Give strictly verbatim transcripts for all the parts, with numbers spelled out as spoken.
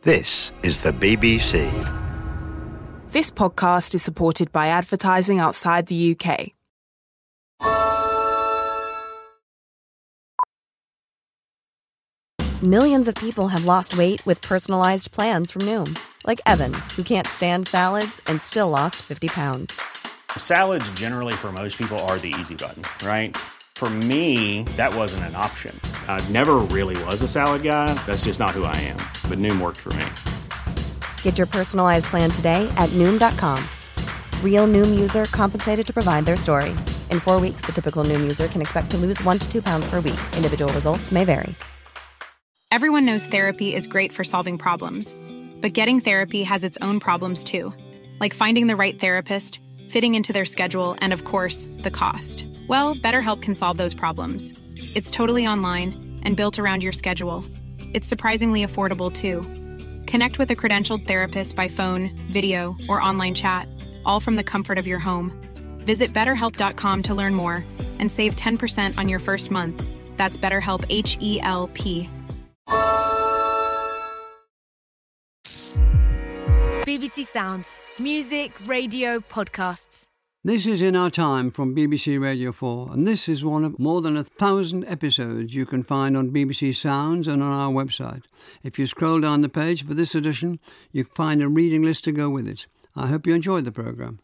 This is the B B C. This podcast is supported by advertising outside the U K. Millions of people have lost weight with personalized plans from Noom. Like Evan, who can't stand salads and still lost fifty pounds. Salads generally for most people are the easy button, right? For me, that wasn't an option. I never really was a salad guy. That's just not who I am. But Noom worked for me. Get your personalized plan today at Noom dot com. Real Noom user compensated to provide their story. In four weeks, the typical Noom user can expect to lose one to two pounds per week. Individual results may vary. Everyone knows therapy is great for solving problems. But getting therapy has its own problems too. Like finding the right therapist, fitting into their schedule, and of course, the cost. Well, BetterHelp can solve those problems. It's totally online and built around your schedule. It's surprisingly affordable, too. Connect with a credentialed therapist by phone, video, or online chat, all from the comfort of your home. Visit better help dot com to learn more and save ten percent on your first month. That's BetterHelp, H E L P. B B C Sounds. Music, radio, podcasts. This is In Our Time from B B C Radio four, and this is one of more than a thousand episodes you can find on B B C Sounds and on our website. If you scroll down the page for this edition, you can find a reading list to go with it. I hope you enjoyed the programme.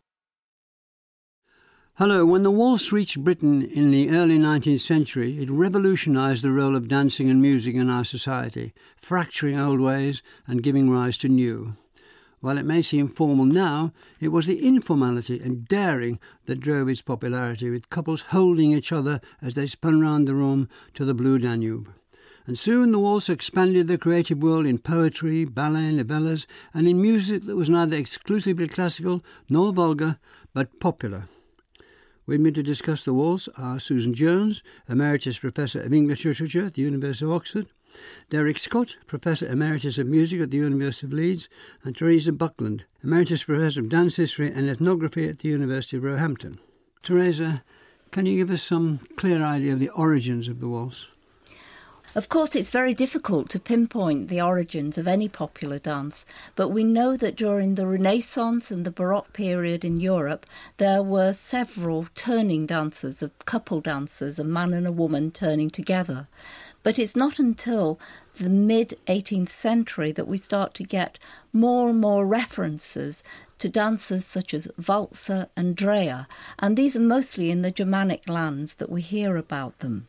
Hello. When the waltz reached Britain in the early nineteenth century, it revolutionised the role of dancing and music in our society, fracturing old ways and giving rise to new. While it may seem formal now, it was the informality and daring that drove its popularity, with couples holding each other as they spun round the room to the Blue Danube. And soon the waltz expanded the creative world in poetry, ballet, novellas, and in music that was neither exclusively classical nor vulgar, but popular. With me to discuss the waltz are Susan Jones, Emeritus Professor of English Literature at the University of Oxford, Derek Scott, Professor Emeritus of Music at the University of Leeds, and Teresa Buckland, Emeritus Professor of Dance History and Ethnography at the University of Roehampton. Teresa, can you give us some clear idea of the origins of the waltz? Of course, it's very difficult to pinpoint the origins of any popular dance, but we know that during the Renaissance and the Baroque period in Europe, there were several turning dances, of couple dances, a man and a woman turning together. But it's not until the mid-eighteenth century that we start to get more and more references to dances such as Walzer and Dreher, and these are mostly in the Germanic lands that we hear about them.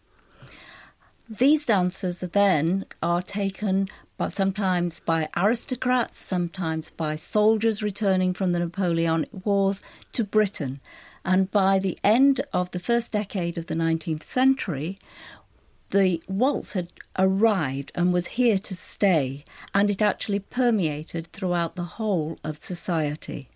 These dances then are taken by, sometimes by aristocrats, sometimes by soldiers returning from the Napoleonic Wars to Britain. And by the end of the first decade of the nineteenth century, the waltz had arrived and was here to stay, and it actually permeated throughout the whole of society.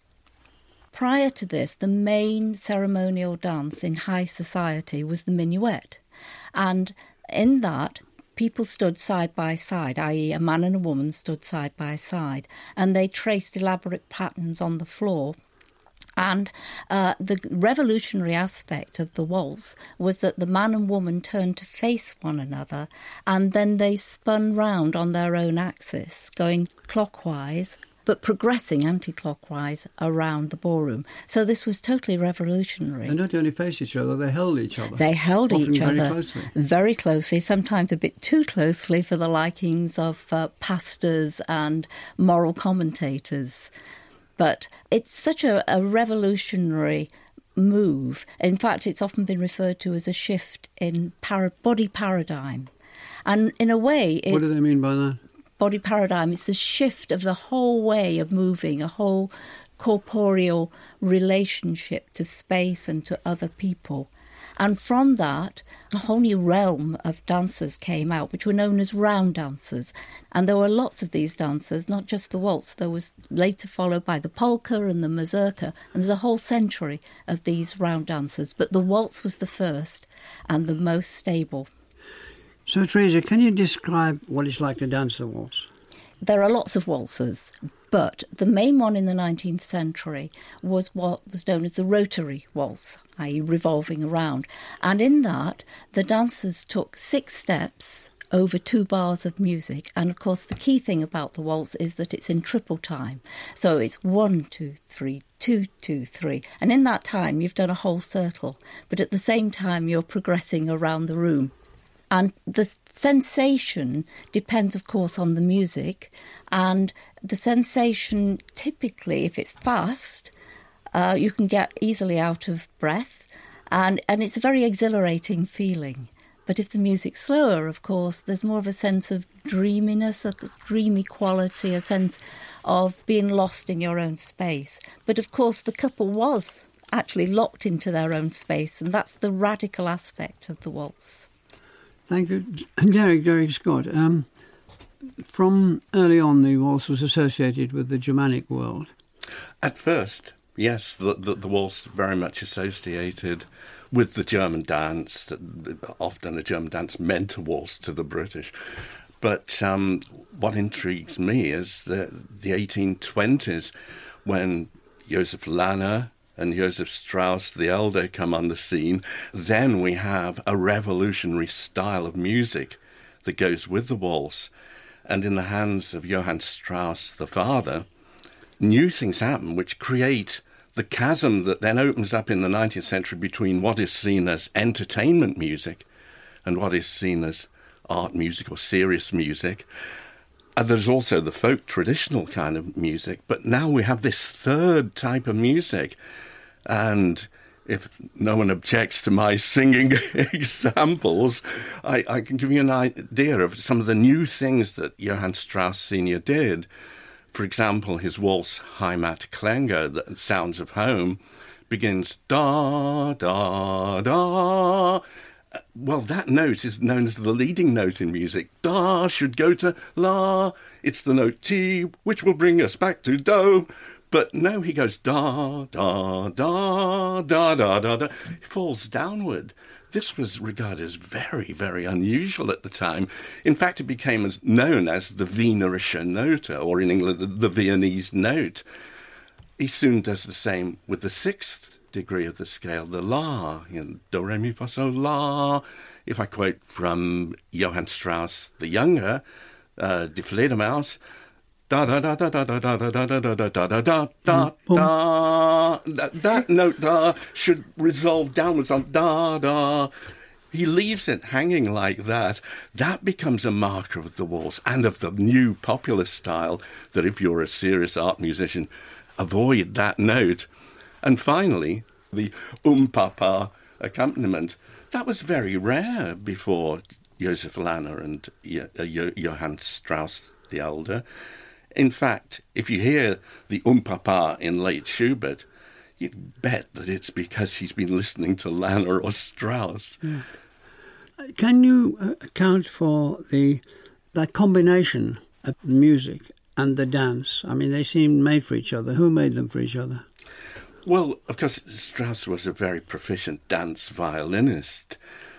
Prior to this, the main ceremonial dance in high society was the minuet, and in that, people stood side by side, that is a man and a woman stood side by side, and they traced elaborate patterns on the floor. And uh, the revolutionary aspect of the waltz was that the man and woman turned to face one another, and then they spun round on their own axis, going clockwise, but progressing anti-clockwise around the ballroom. So this was totally revolutionary. They not only faced each other, they held each other. They held Often each very other closely. very closely, sometimes a bit too closely for the likings of uh, pastors and moral commentators. But it's such a, a revolutionary move. In fact, it's often been referred to as a shift in para- body paradigm. And in a way, it's... What do they mean by that? Body paradigm is a shift of the whole way of moving, a whole corporeal relationship to space and to other people. And from that, a whole new realm of dancers came out, which were known as round dancers. And there were lots of these dancers, not just the waltz. There was later followed by the polka and the mazurka. And there's a whole century of these round dancers. But the waltz was the first and the most stable. So, Teresa, can you describe what it's like to dance the waltz? There are lots of waltzes, but the main one in the nineteenth century was what was known as the rotary waltz, that is revolving around. And in that, the dancers took six steps over two bars of music. And of course, the key thing about the waltz is that it's in triple time. So it's one, two, three, two, two, three. And in that time, you've done a whole circle. But at the same time, you're progressing around the room. And the sensation depends, of course, on the music. And the sensation, typically, if it's fast, uh, you can get easily out of breath. And, and it's a very exhilarating feeling. But if the music's slower, of course, there's more of a sense of dreaminess, a dreamy quality, a sense of being lost in your own space. But, of course, the couple was actually locked into their own space, and that's the radical aspect of the waltz. Thank you. Derek, Derek Scott, um, from early on, the waltz was associated with the Germanic world. At first, yes, the, the, the waltz very much associated with the German dance. Often the German dance meant a waltz to the British. But um, what intrigues me is the, the eighteen twenties, when Joseph Lanner and Joseph Strauss the Elder come on the scene. Then we have a revolutionary style of music that goes with the waltz. And in the hands of Johann Strauss, the father, new things happen which create the chasm that then opens up in the nineteenth century between what is seen as entertainment music and what is seen as art music or serious music. And there's also the folk traditional kind of music, but now we have this third type of music. And if no one objects to my singing examples, I, I can give you an idea of some of the new things that Johann Strauss Senior did. For example, his waltz Heimatklänge, the Sounds of Home, begins da, da, da. Well, that note is known as the leading note in music. Da should go to la. It's the note T, which will bring us back to do. But no, he goes da, da, da, da, da, da, da. He falls downward. This was regarded as very, very unusual at the time. In fact, it became as known as the Wienerische Note, or in England, the, the Viennese note. He soon does the same with the sixth degree of the scale, the La, you know, do, re, mi, fa, sol, la. If I quote from Johann Strauss the Younger, uh, Die Fledermaus, da da da da da da da da da da da da da da da da. That note da should resolve downwards on da da. He leaves it hanging like that. That becomes a marker of the waltz and of the new popular style that if you're a serious art musician, avoid that note. And finally, the um-pa-pa accompaniment. That was very rare before Joseph Lanner and Johann Strauss the Elder. In fact, if you hear the um-pa-pa in late Schubert, you'd bet that it's because he's been listening to Lanner or Strauss. Yeah. Can you account for the that combination of music and the dance? I mean, they seem made for each other. Who made them for each other? Well, of course, Strauss was a very proficient dance violinist,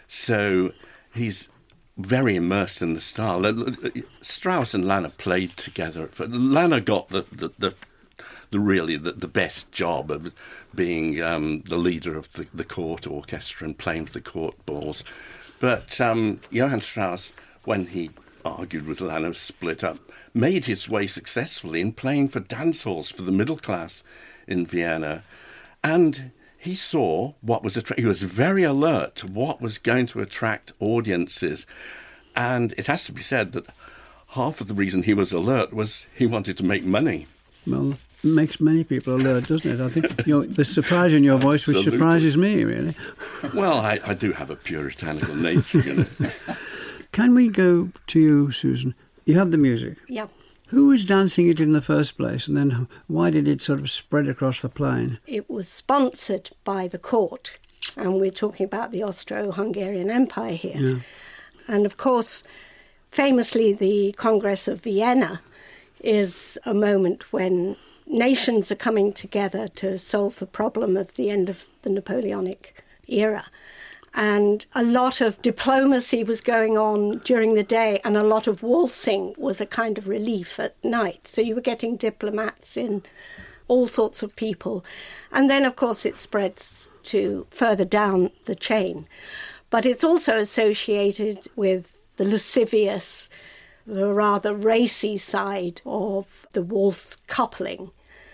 so he's very immersed in the style. Strauss and Lanner played together. Lanner got the the, the, the really the, the best job of being um, the leader of the, the court orchestra and playing for the court balls. But um, Johann Strauss, when he argued with Lanner, split up, made his way successfully in playing for dance halls for the middle class in Vienna. And he saw what was attra- he was very alert to what was going to attract audiences. And it has to be said that half of the reason he was alert was he wanted to make money. Well, it makes many people alert, doesn't it? I think your, the surprise in your voice, which Absolutely. surprises me, really. Well, I, I do have a puritanical nature, you know. Can we go to you, Susan? You have the music. Yeah. Who was dancing it in the first place, and then why did it sort of spread across the plain? It was sponsored by the court, and we're talking about the Austro-Hungarian Empire here. Yeah. And of course, famously, the Congress of Vienna is a moment when nations are coming together to solve the problem of the end of the Napoleonic era. And a lot of diplomacy was going on during the day, and a lot of waltzing was a kind of relief at night. So you were getting diplomats in, all sorts of people. And then, of course, it spreads to further down the chain. But it's also associated with the lascivious, the rather racy side of the waltz coupling.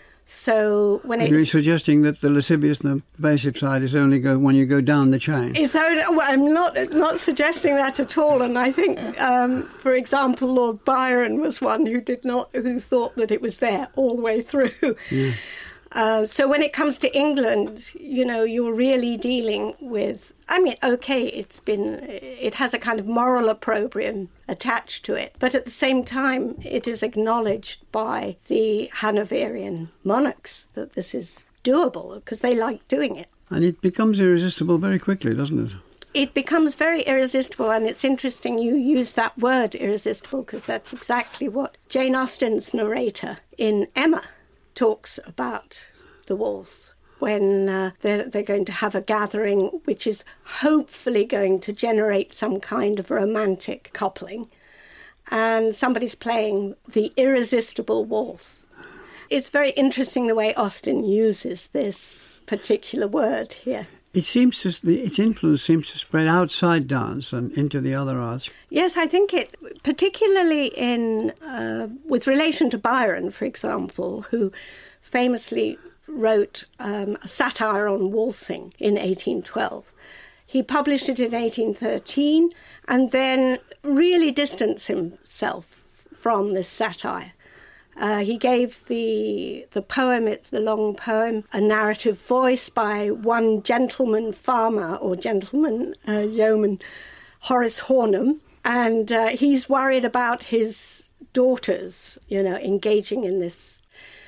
So when it's... Are you suggesting that the lascivious and the evasive side is only go when you go down the chain? It's only, well, I'm not not suggesting that at all. And I think, um, for example, Lord Byron was one who did not, who thought that it was there all the way through. Yeah. Uh, so when it comes to England, you know, you're really dealing with, I mean, OK, it's been, it has a kind of moral opprobrium attached to it. But at the same time, it is acknowledged by the Hanoverian monarchs that this is doable because they like doing it. And it becomes irresistible very quickly, doesn't it? It becomes very irresistible, and it's interesting you use that word irresistible because that's exactly what Jane Austen's narrator in Emma talks about the waltz when uh, they're, they're going to have a gathering which is hopefully going to generate some kind of romantic coupling, and somebody's playing the irresistible waltz. It's very interesting the way Austen uses this particular word here. It seems to, its influence seems to spread outside dance and into the other arts. Yes, I think it, particularly in uh, with relation to Byron, for example, who famously wrote um, a satire on waltzing in eighteen twelve. He published it in eighteen thirteen and then really distanced himself from this satire. Uh, he gave the the poem, it's the long poem, a narrative voice by one gentleman farmer or gentleman uh, yeoman, Horace Hornham, and uh, he's worried about his daughters, you know, engaging in this.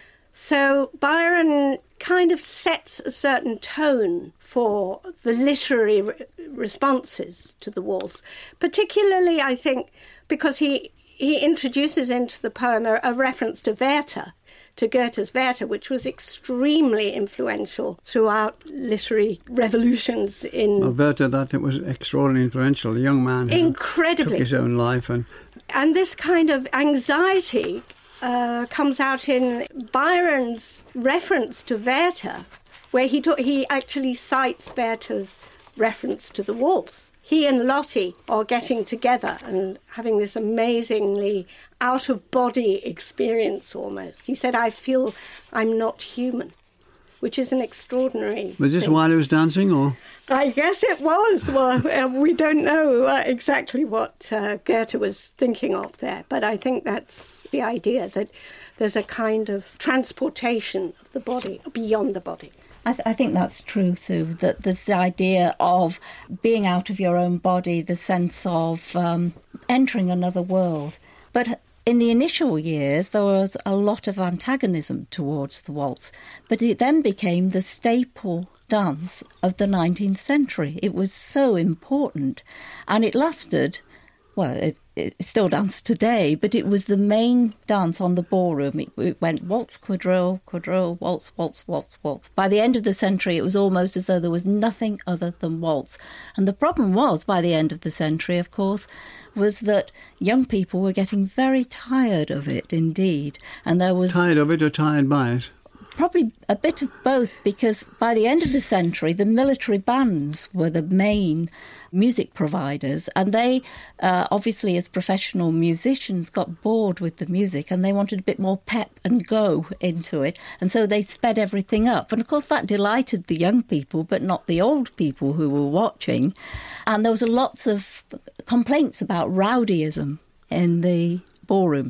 So Byron kind of sets a certain tone for the literary re- responses to the waltz, particularly, I think, because he he introduces into the poem a, a reference to Werther, to Goethe's Werther, which was extremely influential throughout literary revolutions in... Well, Werther, that it was extraordinarily influential, a young man who incredibly took his own life. And, and this kind of anxiety uh, comes out in Byron's reference to Werther, where he, ta- he actually cites Werther's reference to the waltz. He and Lottie are getting together and having this amazingly out-of-body experience almost. He said, I feel I'm not human, which is an extraordinary Was this thing. while he was dancing, or...? I guess it was. Well, uh, we don't know uh, exactly what uh, Goethe was thinking of there, but I think that's the idea, that there's a kind of transportation of the body beyond the body. I, th- I think that's true, Sue, that there's the idea of being out of your own body, the sense of um, entering another world. But in the initial years, there was a lot of antagonism towards the waltz, but it then became the staple dance of the nineteenth century. It was so important, and it lasted, well, it, it still dances today, but it was the main dance on the ballroom. It, it went waltz, quadrille, quadrille, waltz, waltz, waltz, waltz. By the end of the century, it was almost as though there was nothing other than waltz. And the problem was, by the end of the century, of course, was that young people were getting very tired of it indeed. And there was... Tired of it or tired by it? Probably a bit of both, because by the end of the century, the military bands were the main music providers, and they, uh, obviously as professional musicians, got bored with the music and they wanted a bit more pep and go into it, and so they sped everything up. And of course that delighted the young people, but not the old people who were watching. And there was lots of complaints about rowdyism in the ballroom.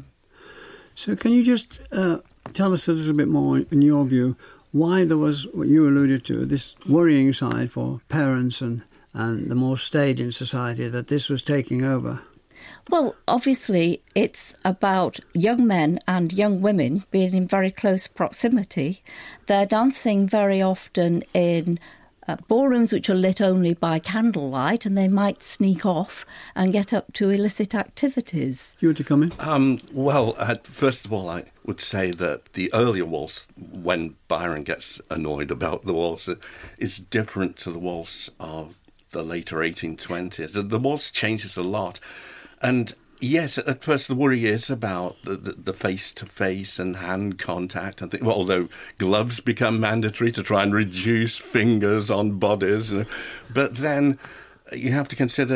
So can you just... Uh... Tell us a little bit more, in your view, why there was, what you alluded to, this worrying side for parents and, and the more staid in society, that this was taking over? Well, obviously, it's about young men and young women being in very close proximity. They're dancing very often in Uh, ballrooms which are lit only by candlelight, and they might sneak off and get up to illicit activities. You want to come in? Um, well, uh, first of all, I would say that the earlier waltz, when Byron gets annoyed about the waltz, is different to the waltz of the later eighteen twenties. The, the waltz changes a lot. And yes, at first the worry is about the, the, the face-to-face and hand contact. And th- well, although gloves become mandatory to try and reduce fingers on bodies. You know. But then you have to consider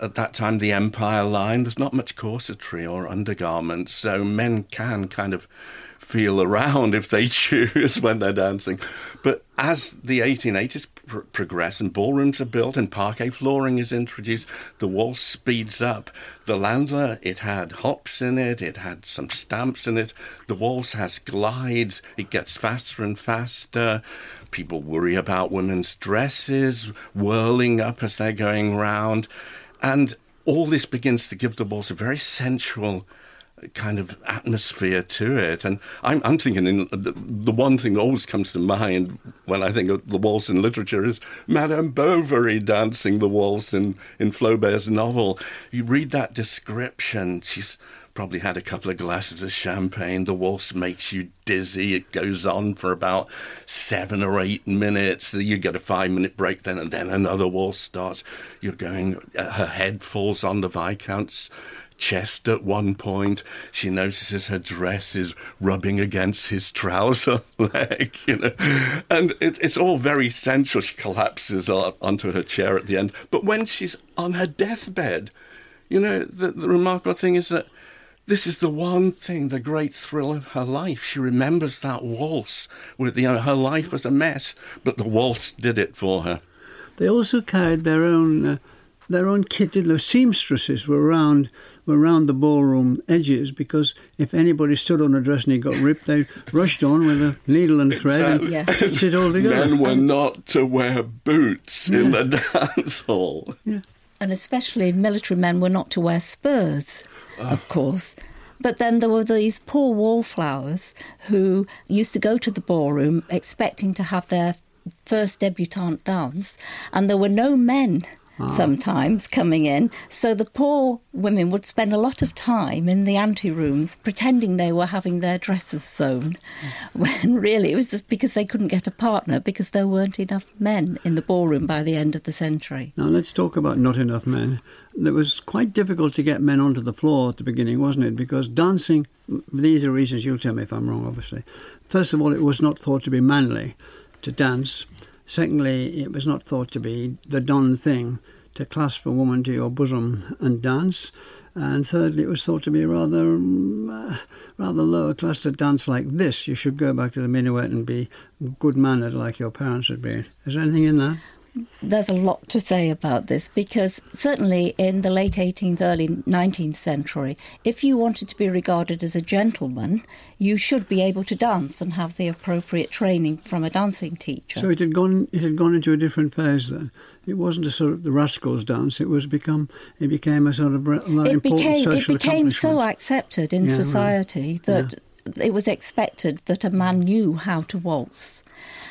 at that time, the Empire line, there's not much corsetry or undergarments, so men can kind of feel around if they choose when they're dancing. But as the eighteen eighties pr- progress and ballrooms are built and parquet flooring is introduced, the waltz speeds up. The Landler, it had hops in it, it had some stamps in it. The waltz has glides, it gets faster and faster. People worry about women's dresses whirling up as they're going round. And all this begins to give the waltz a very sensual kind of atmosphere to it. And I'm, I'm thinking in, the, the one thing that always comes to mind when I think of the waltz in literature is Madame Bovary dancing the waltz in, in Flaubert's novel. You read that description, she's probably had a couple of glasses of champagne, the waltz makes you dizzy, it goes on for about seven or eight minutes, you get a five-minute break then, and then another waltz starts. You're going, her head falls on the Viscount's chest at one point. She notices her dress is rubbing against his trouser leg, you know, and it, it's all very sensual. She collapses onto her chair at the end. But when she's on her deathbed, you know, the, the remarkable thing is that this is the one thing, the great thrill of her life. She remembers that waltz. With, you know, her life was a mess, but the waltz did it for her. They also carried their own uh, their own kit. The seamstresses were around were around the ballroom edges, because if anybody stood on a dress and it got ripped, they rushed on with a needle and thread exactly. and yeah. stitched it all together. Men were not to wear boots yeah. in the dance hall. Yeah. And especially military men were not to wear spurs, oh. of course. But then there were these poor wallflowers who used to go to the ballroom expecting to have their first debutante dance, and there were no men oh. sometimes coming in. So the poor women would spend a lot of time in the anterooms pretending they were having their dresses sewn, when really it was just because they couldn't get a partner, because there weren't enough men in the ballroom by the end of the century. Now let's talk about not enough men. It was quite difficult to get men onto the floor at the beginning, wasn't it? Because dancing, these are reasons, you'll tell me if I'm wrong, obviously. First of all, it was not thought to be manly to dance. Secondly, it was not thought to be the done thing to clasp a woman to your bosom and dance. And thirdly, it was thought to be rather uh, rather lower class to dance like this. You should go back to the minuet and be good-mannered like your parents had been. Is there anything in that? There's a lot to say about this, because certainly in the late eighteenth, early nineteenth century, if you wanted to be regarded as a gentleman, you should be able to dance and have the appropriate training from a dancing teacher. So it had gone it had gone into a different phase then. It wasn't a sort of the rascals dance, it was become it became a sort of like it important became, social It became so accepted in yeah, society right. that yeah. it was expected that a man knew how to waltz.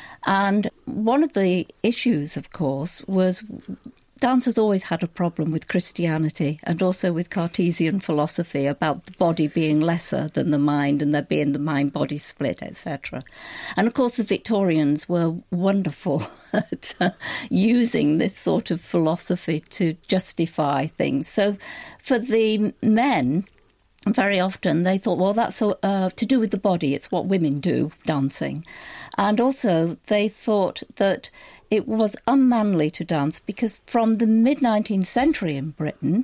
And one of the issues, of course, was dancers always had a problem with Christianity and also with Cartesian philosophy about the body being lesser than the mind and there being the mind-body split, et cetera. And, of course, the Victorians were wonderful at uh, using this sort of philosophy to justify things. So for the men, very often they thought, well, that's uh, to do with the body. It's what women do, dancing. And also they thought that it was unmanly to dance because from the mid-nineteenth century in Britain,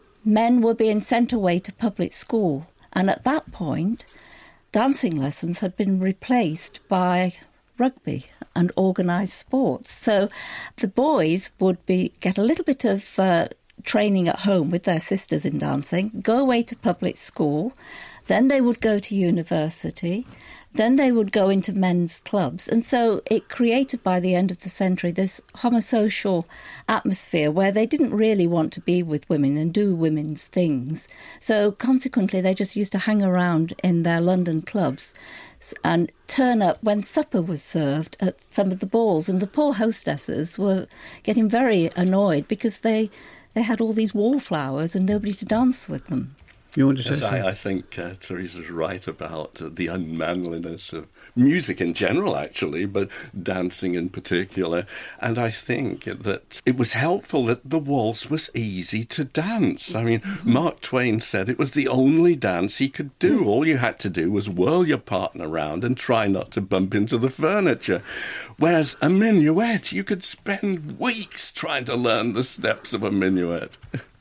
men were being sent away to public school. And at that point, dancing lessons had been replaced by rugby and organised sports. So the boys would be get a little bit of uh, training at home with their sisters in dancing, go away to public school, then they would go to university, then they would go into men's clubs. And so it created, by the end of the century, this homosocial atmosphere where they didn't really want to be with women and do women's things. So consequently, they just used to hang around in their London clubs and turn up when supper was served at some of the balls. And the poor hostesses were getting very annoyed because they, they had all these wallflowers and nobody to dance with them. You want to say yes, something? I, I think uh, Teresa's right about uh, the unmanliness of music in general, actually, but dancing in particular. And I think that it was helpful that the waltz was easy to dance. I mean, mm-hmm. Mark Twain said it was the only dance he could do. All you had to do was whirl your partner round and try not to bump into the furniture. Whereas a minuet, you could spend weeks trying to learn the steps of a minuet.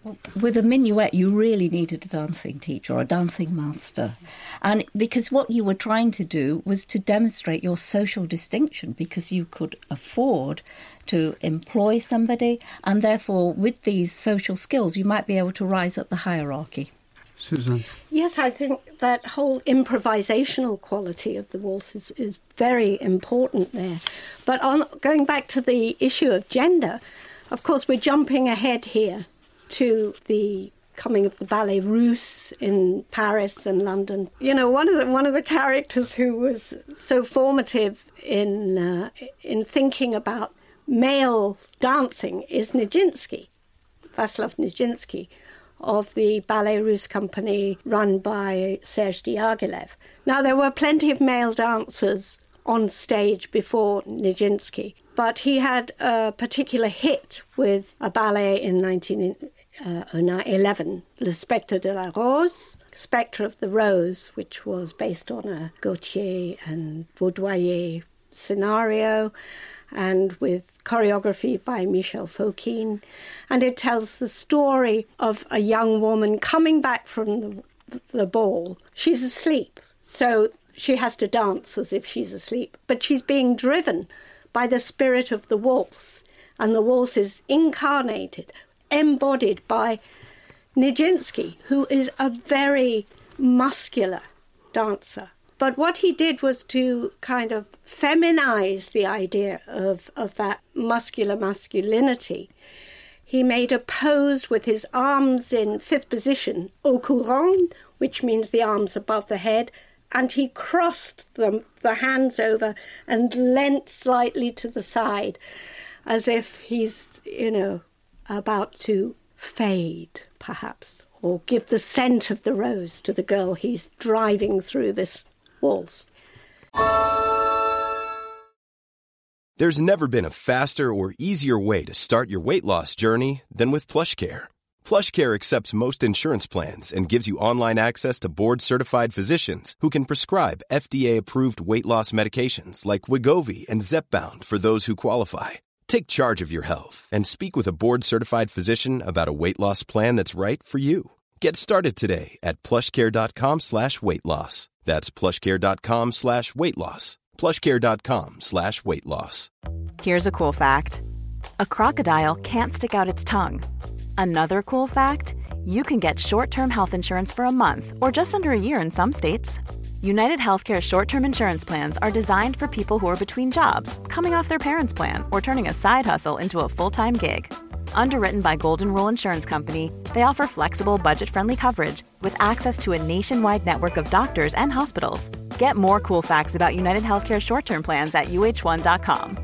with a minuet, you really needed a dancing teacher or a dancing master. And because what you were trying to do was to demonstrate your social distinction, because you could afford to employ somebody, and therefore with these social skills you might be able to rise up the hierarchy. Susan? Yes, I think that whole improvisational quality of the waltz is, is very important there. But on going back to the issue of gender, of course we're jumping ahead here to the coming of the Ballet Russe in Paris and London. You know, one of the one of the characters who was so formative in uh, in thinking about male dancing is Nijinsky, Vaslav Nijinsky, of the Ballet Russe company run by Serge Diaghilev. Now, there were plenty of male dancers on stage before Nijinsky, but he had a particular hit with a ballet in nineteen eleven, Le Spectre de la Rose, Spectre of the Rose, which was based on a Gautier and Vaudoyer scenario, and with choreography by Michel Fokine. And it tells the story of a young woman coming back from the, the ball. She's asleep, so she has to dance as if she's asleep, but she's being driven by the spirit of the waltz, and the waltz is incarnated, embodied by Nijinsky, who is a very muscular dancer. But what he did was to kind of feminize the idea of, of that muscular masculinity. He made a pose with his arms in fifth position, au courant, which means the arms above the head, and he crossed them, the hands over and leant slightly to the side, as if he's, you know, about to fade, perhaps, or give the scent of the rose to the girl he's driving through this waltz. There's never been a faster or easier way to start your weight loss journey than with PlushCare. PlushCare accepts most insurance plans and gives you online access to board-certified physicians who can prescribe F D A-approved weight loss medications like Wegovy and Zepbound for those who qualify. Take charge of your health and speak with a board-certified physician about a weight loss plan that's right for you. Get started today at plushcare.com slash weight loss. That's plushcare.com slash weight loss. plushcare.com slash weight loss. Here's a cool fact. A crocodile can't stick out its tongue. Another cool fact, you can get short-term health insurance for a month or just under a year in some states. United Healthcare short-term insurance plans are designed for people who are between jobs, coming off their parents' plan, or turning a side hustle into a full-time gig. Underwritten by Golden Rule Insurance Company, they offer flexible, budget-friendly coverage with access to a nationwide network of doctors and hospitals. Get more cool facts about United Healthcare short-term plans at U H one dot com.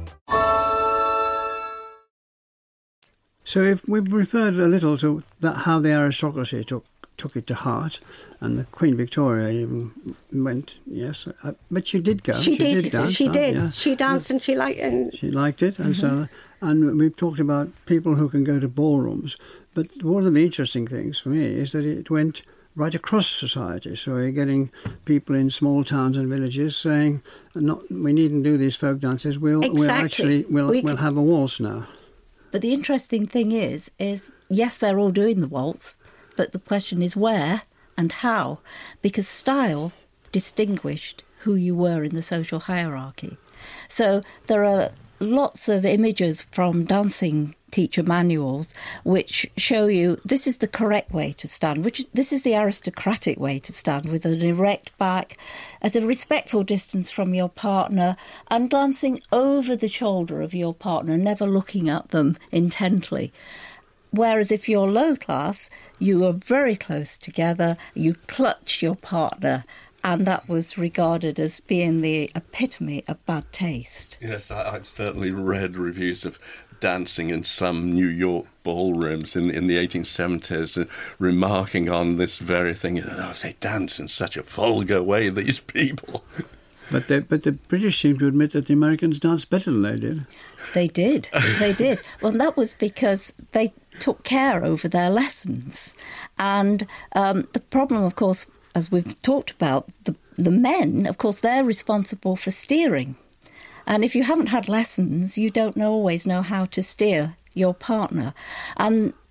So if we've referred a little to that, how the aristocracy took took it to heart, and the Queen Victoria even went, yes, uh, but she did go. She, she did, did dance. She did. Yeah. She danced, and she liked and she liked it, and mm-hmm. so and we've talked about people who can go to ballrooms. But one of the interesting things for me is that it went right across society. So you're getting people in small towns and villages saying, "Not, we needn't do these folk dances. We'll exactly. we'll actually we'll we we'll can... have a waltz now." But the interesting thing is, is yes, they're all doing the waltz, but the question is where and how, because style distinguished who you were in the social hierarchy. So there are lots of images from dancing teacher manuals which show you this is the correct way to stand, which this is the aristocratic way to stand, with an erect back at a respectful distance from your partner and glancing over the shoulder of your partner, never looking at them intently. Whereas if you're low class, you are very close together, you clutch your partner, and that was regarded as being the epitome of bad taste. Yes, I, I've certainly read reviews of dancing in some New York ballrooms in, in the eighteen seventies, uh, remarking on this very thing. Oh, they dance in such a vulgar way, these people. But they, but the British seem to admit that the Americans danced better than they did. They did. They did. Well, that was because they took care over their lessons. And um, the problem, of course, as we've talked about, the, the men, of course, they're responsible for steering. And if you haven't had lessons, you don't know, always know how to steer your partner. And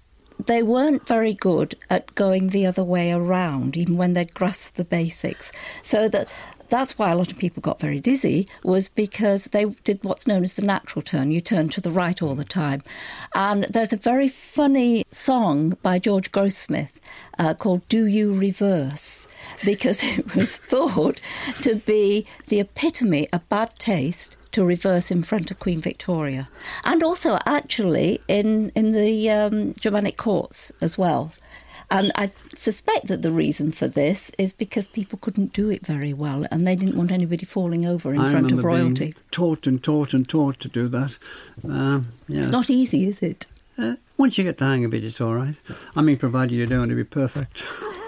they weren't very good at going the other way around, even when they grasped the basics. So that that's why a lot of people got very dizzy, was because they did what's known as the natural turn. You turn to the right all the time. And there's a very funny song by George Grossmith uh, called Do You Reverse? Because it was thought to be the epitome of bad taste to reverse in front of Queen Victoria. And also, actually, in, in the um, Germanic courts as well. And I suspect that the reason for this is because people couldn't do it very well and they didn't want anybody falling over in I front of remember royalty. Being taught and taught and taught to do that. Um, yes. It's not easy, is it? Uh, once you get the hang of it, it's all right. I mean, provided you don't want to be perfect.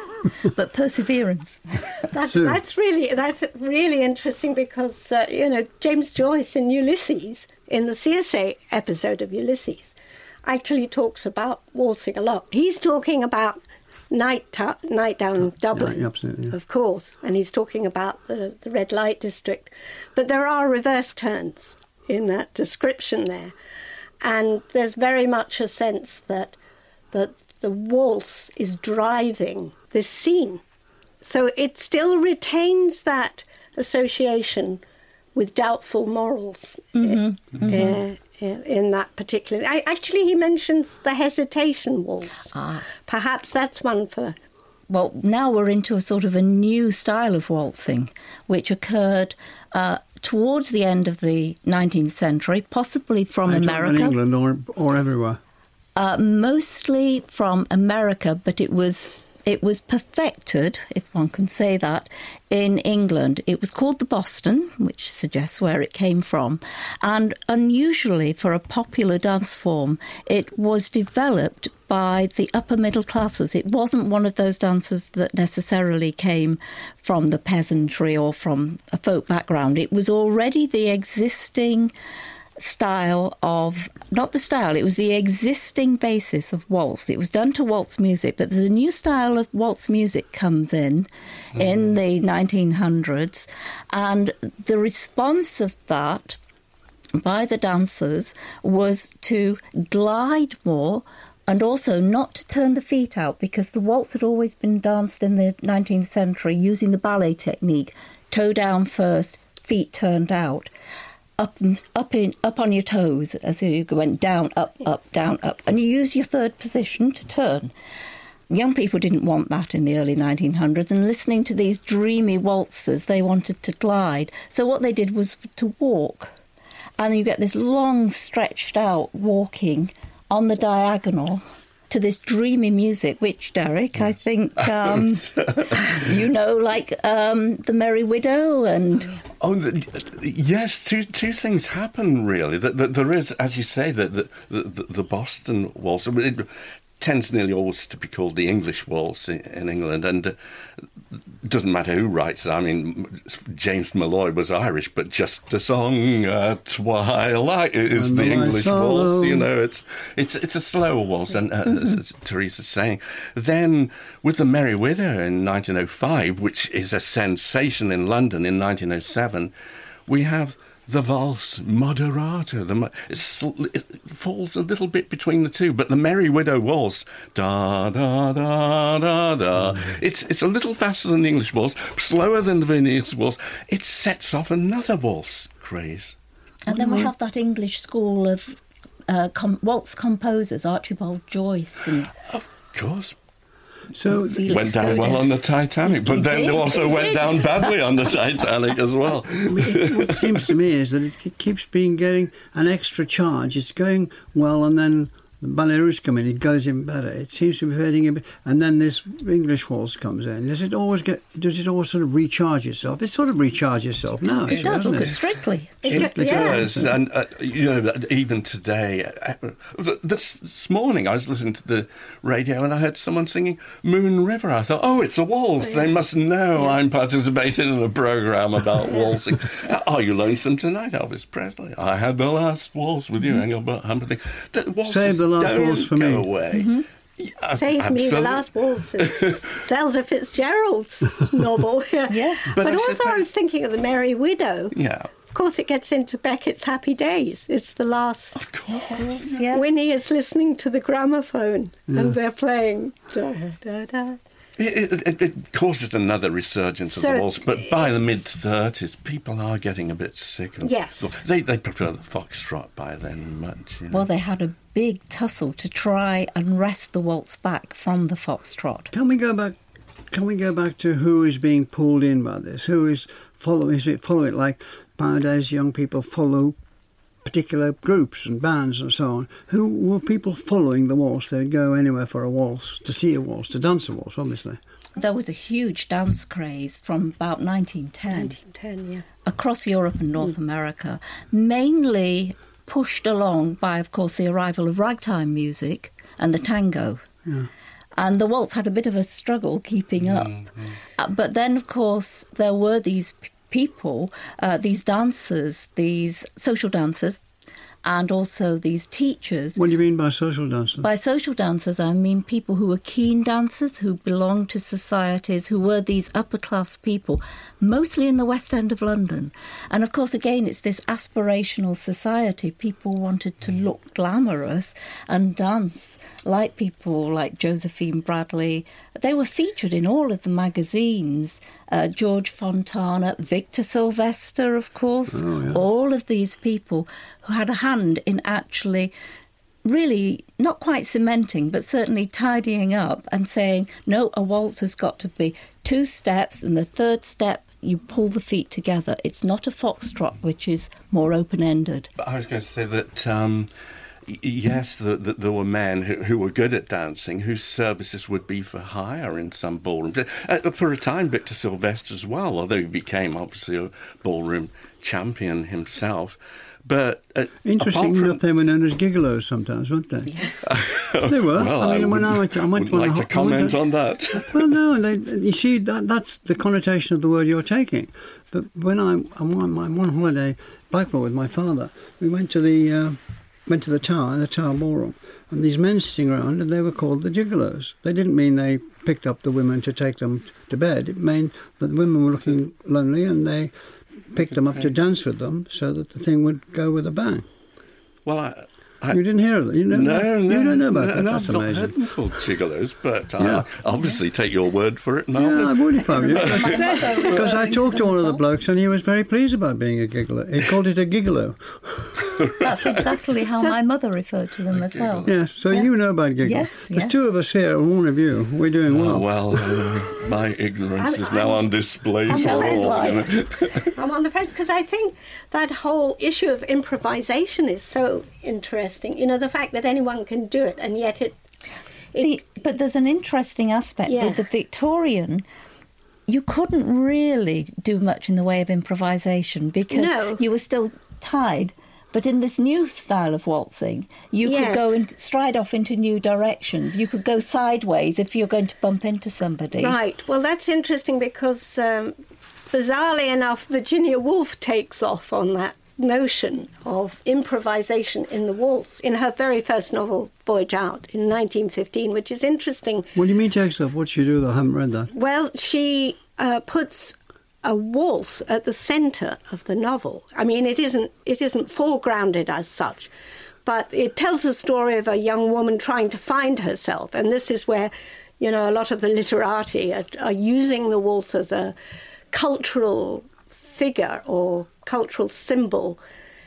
But perseverance. That, that's really that's really interesting because, uh, you know, James Joyce in Ulysses, in the C S A episode of Ulysses, actually talks about waltzing a lot. He's talking about night, ta- night down Dublin, yeah, absolutely, yeah. of course, and he's talking about the, the red light district. But there are reverse turns in that description there. And there's very much a sense that that the waltz is driving this scene. So it still retains that association with doubtful morals Mm-hmm. uh, Mm-hmm. uh, in that particular... I, actually, he mentions the hesitation waltz. Ah. Perhaps that's one for... Well, now we're into a sort of a new style of waltzing, which occurred uh, towards the end of the nineteenth century, possibly from Are you talking America. in England or, or everywhere? Uh, mostly from America, but it was it was perfected, if one can say that, in England. It was called the Boston, which suggests where it came from. And unusually for a popular dance form, it was developed by the upper middle classes. It wasn't one of those dances that necessarily came from the peasantry or from a folk background. It was already the existing style of, not the style, it was the existing basis of waltz. It was done to waltz music, but there's a new style of waltz music comes in mm. in the nineteen hundreds, and the response of that by the dancers was to glide more and also not to turn the feet out, because the waltz had always been danced in the nineteenth century using the ballet technique, toe down first, feet turned out. Up, up, in, up on your toes as you went down, up, up, down, up. And you use your third position to turn. Young people didn't want that in the early nineteen hundreds, and listening to these dreamy waltzes, they wanted to glide. So what they did was to walk. And you get this long, stretched out walking on the diagonal to this dreamy music, which, Derek, I think, um, you know, like um, The Merry Widow and... Oh, the, yes, two two things happen, really. That the, there is, as you say, the, the, the, the Boston waltz. It tends nearly always to be called the English waltz in, in England, and it uh, doesn't matter who writes it. I mean, James Malloy was Irish, but Just a Song at Twilight is and the, the English waltz. You know, it's it's it's a slower waltz, and uh, mm-hmm. as Teresa's saying. Then with the Merry Widow in nineteen oh five, which is a sensation in London in nineteen oh seven, we have the valse moderato. The, it's, it falls a little bit between the two, but the Merry Widow waltz, da da da da da. Mm. It's it's a little faster than the English waltz, slower than the Viennese waltz. It sets off another waltz craze. And then we have that English school of uh, com- waltz composers, Archibald Joyce, and of course. So it went down well on the Titanic, but then it also went down badly on the Titanic as well. What seems to me is that it keeps being getting an extra charge. It's going well, and then the Ballet Russe come in, it goes in better. It seems to be fading a bit, and then this English waltz comes in. Does it always get? Does it always sort of recharge itself? It sort of recharges itself now. It does. Look at Strictly. It, it does, yeah. And uh, you know, even today, uh, this, this morning I was listening to the radio and I heard someone singing "Moon River." I thought, oh, it's a waltz. Oh, yeah. They must know yeah. I'm participating in a program about waltzing. Are you lonesome tonight, Elvis Presley? I had the last waltz with you, mm-hmm. Engelbert Humperdinck. Save the last don't waltz for go me. Away. Mm-hmm. Yeah, Save absolutely. Me the Last Waltz. It's Zelda Fitzgerald's novel. Yeah. Yeah. But, But also suppose... I was thinking of The Merry Widow. Yeah. Of course, it gets into Beckett's Happy Days. It's the last. Of course. Yeah. Winnie is listening to the gramophone, Yeah. and they're playing. Da, da, da. It, it, it causes another resurgence of So the waltz, but by the it's- mid-thirties, people are getting a bit sick of Yes. They, they prefer the foxtrot by then much. You know. Well, they had a big tussle to try and wrest the waltz back from the foxtrot. Can we go back? Can we go back to who is being pulled in by this? Who is following? Is it follow it like nowadays? Young people follow particular groups and bands and so on. Who were people following the waltz? They'd go anywhere for a waltz, to see a waltz, to dance a waltz, obviously. There was a huge dance craze from about nineteen ten, nineteen ten, yeah. across Europe and North America, mainly pushed along by, of course, the arrival of ragtime music and the tango. Yeah. And the waltz had a bit of a struggle keeping up. Mm-hmm. Uh, but then, of course, there were these p- people, uh, these dancers, these social dancers, and also these teachers. What do you mean by social dancers? By social dancers, I mean people who were keen dancers, who belonged to societies, who were these upper-class people, mostly in the West End of London. And, of course, again, it's this aspirational society. People wanted to look glamorous and dance like people like Josephine Bradley. They were featured in all of the magazines. Uh, George Fontana, Victor Sylvester, of course. Oh, yeah. All of these people who had a hand in actually really not quite cementing, but certainly tidying up and saying, no, a waltz has got to be two steps, and the third step, you pull the feet together. It's not a foxtrot, which is more open-ended. But I was going to say that, um, y- yes, the, the, there were men who, who were good at dancing, whose services would be for hire in some ballrooms. Uh, for a time, Victor Sylvester as well, although he became obviously a ballroom champion himself. But uh, Interesting apart enough, they were known as gigolos sometimes, weren't they? Yes. They were. Well, I mean, I when I wouldn't- went to, I went wouldn't to like to comment I on went to, that. Well, no, they, you see, that, that's the connotation of the word you're taking. But when I, I'm on my one holiday, Blackpool, with my father, we went to the uh, went to the Tower, the Tower Ballroom, and these men sitting around, and they were called the gigolos. They didn't mean they picked up the women to take them to bed. It meant that the women were looking lonely, and they picked them up to dance with them, so that the thing would go with a bang. Well, I... I, you didn't hear that? You don't no, know, no, you don't know about no, that? no, That's I've not amazing. heard them called gigolos, but Yeah. I obviously take your word for it, Marvin. Yeah, I would if I were you. Because I talked to one of the blokes and he was very pleased about being a gigolo. He called it a gigolo. That's exactly how my mother referred to them as well. Yes, so Yeah. you know about giggles. Yes, There's yes. two of us here and one of you. We're doing Oh, well. well, uh, my ignorance I'm- is now I'm- on display I'm for on the all. You fence. know. I'm on the fence because I think that whole issue of improvisation is so interesting. You know, the fact that anyone can do it, and yet it... The, but there's an interesting aspect Yeah. with the Victorian. You couldn't really do much in the way of improvisation because No. you were still tied. But in this new style of waltzing, you Yes. could go and stride off into new directions. You could go sideways if you're going to bump into somebody. Right. Well, that's interesting because, um, bizarrely enough, Virginia Woolf takes off on that notion of improvisation in the waltz in her very first novel, Voyage Out, in nineteen fifteen, which is interesting. What do you mean takes off? What she do? I haven't read that. Well, she uh, puts a waltz at the centre of the novel. I mean, it isn't it isn't foregrounded as such, but it tells the story of a young woman trying to find herself, and this is where, you know, a lot of the literati are, are using the waltz as a cultural figure or cultural symbol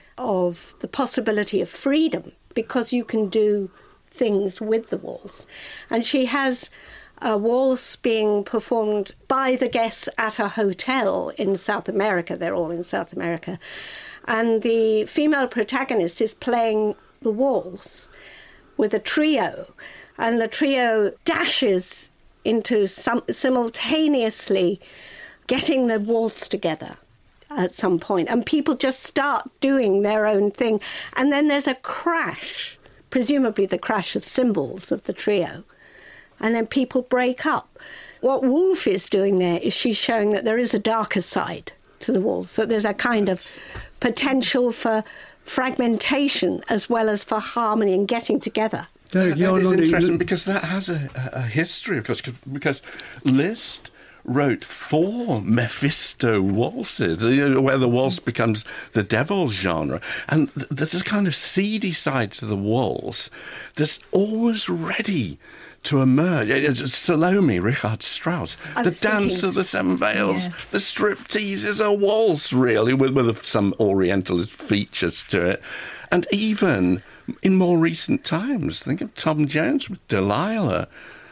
of the possibility of freedom, because you can do things with the waltz. And she has a waltz being performed by the guests at a hotel in South America. They're all in South America. And the female protagonist is playing the waltz with a trio. And the trio dashes into some, simultaneously getting the waltz together at some point. And people just start doing their own thing. And then there's a crash, presumably the crash of cymbals of the trio. And then people break up. What Woolf is doing there is she's showing that there is a darker side to the waltz, that there's a kind of potential for fragmentation as well as for harmony and getting together. Derek, That you're is nodding- interesting because that has a, a a history, of course, because Liszt wrote four Mephisto waltzes, where the waltz becomes the devil's genre. And there's a kind of seedy side to the waltz that's always ready to emerge. It's Salome, Richard Strauss, I the was Dance thinking- of the Seven Veils, Yes. the striptease is a waltz, really, with, with some Orientalist features to it. And even in more recent times, think of Tom Jones with Delilah.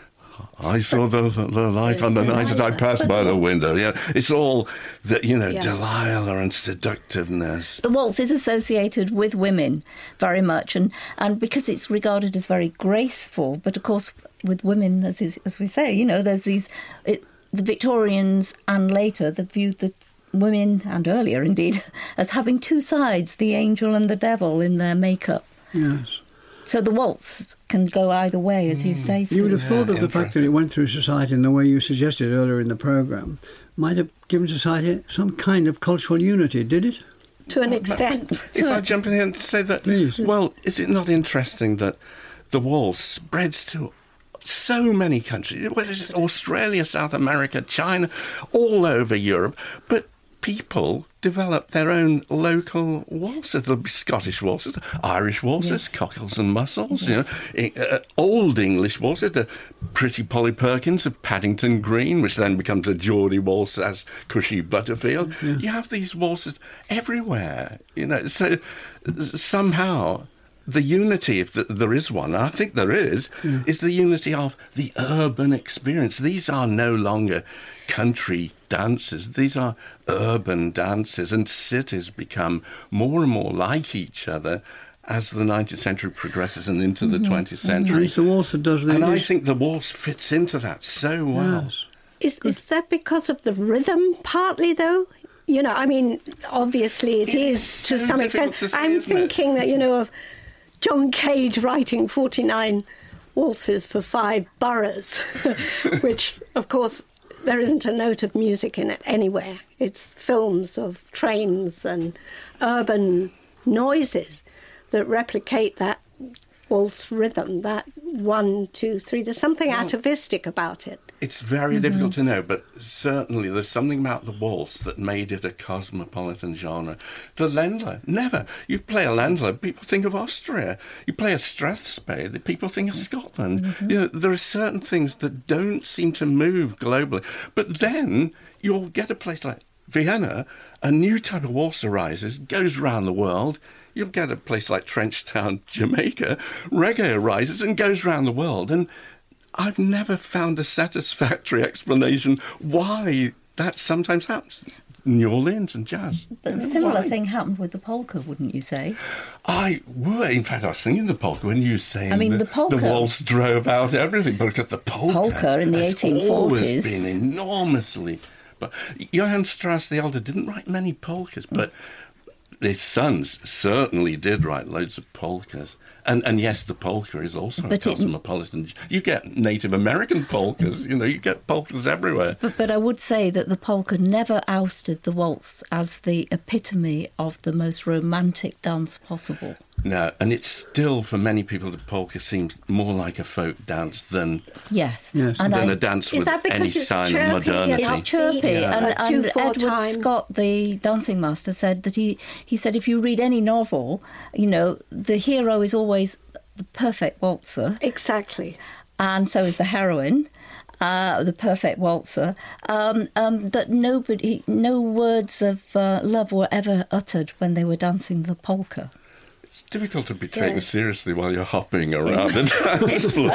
I saw the, the, the light on the night as I passed by the window. Yeah, it's all the, you know, Yeah. Delilah and seductiveness. The waltz is associated with women very much, and, and because it's regarded as very graceful, but of course with women, as is- as we say, you know, there's these, it, the Victorians and later, the view that women, and earlier indeed, as having two sides, the angel and the devil in their makeup. Yes. So the waltz can go either way, as you say. You would have Sue. thought that the fact that it went through society in the way you suggested earlier in the programme might have given society some kind of cultural unity, did it? To an extent. If I jump in here and say that, Please. well, is it not interesting that the waltz spreads to so many countries, whether it's Australia, South America, China, all over Europe, but people develop their own local waltzes. There'll be Scottish waltzes, Irish waltzes, Yes. cockles and mussels, Yes. you know, uh, old English waltzes, the pretty Polly Perkins of Paddington Green, which then becomes a Geordie waltz as Cushy Butterfield. Yeah. You have these waltzes everywhere, you know, so somehow the unity, if th- there is one, and I think there is, Yeah. is the unity of the urban experience. These are no longer country dances. These are urban dances, and cities become more and more like each other as the nineteenth century progresses and into the twentieth And century. it's the waltz that does the... And I is- think the waltz fits into that so well. Yes. Is, is that because of the rhythm partly, though? You know, I mean, obviously it It is is to so some difficult extent. to say, I'm isn't it? thinking that, you know, of John Cage writing forty-nine waltzes for five boroughs, which, of course, there isn't a note of music in it anywhere. It's films of trains and urban noises that replicate that waltz rhythm, that one, two, three. There's something Well, atavistic about it. It's very difficult to know, but certainly there's something about the waltz that made it a cosmopolitan genre. The Ländler, never. You play a Ländler, people think of Austria. You play a Strathspey, the people think of Scotland. You know, there are certain things that don't seem to move globally. But then you'll get a place like Vienna, a new type of waltz arises, goes round the world. You'll get a place like Trenchtown, Jamaica, reggae arises and goes round the world. And I've never found a satisfactory explanation why that sometimes happens. New Orleans and jazz. But You a know, similar why? thing happened with the polka, wouldn't you say? I would. In fact, I was thinking the polka when you were saying I mean, that the polka- waltz drove out everything, because the polka, Polka in the has eighteen always forties. been enormously. But Johann Strauss the Elder didn't write many polkas, but his sons certainly did write loads of polkas. And and yes, the polka is also But a it- cosmopolitan. You get Native American polkas, you know, you get polkas everywhere. But, but I would say that the polka never ousted the waltz as the epitome of the most romantic dance possible. No, and it's still, for many people, the polka seems more like a folk dance than, Yes. Yes. And than I, a dance Is with that because any it's sign chirpy of and modernity. upbeat? It's chirpy, Yeah. and, A and two four Edward time. Scott, the dancing master, said that he, he said if you read any novel, you know, the hero is always the perfect waltzer, Exactly. and so is the heroine, uh, the perfect waltzer. Um, um, that nobody, no words of uh, love were ever uttered when they were dancing the polka. It's difficult to be taken Yes. seriously while you're hopping around the dance floor.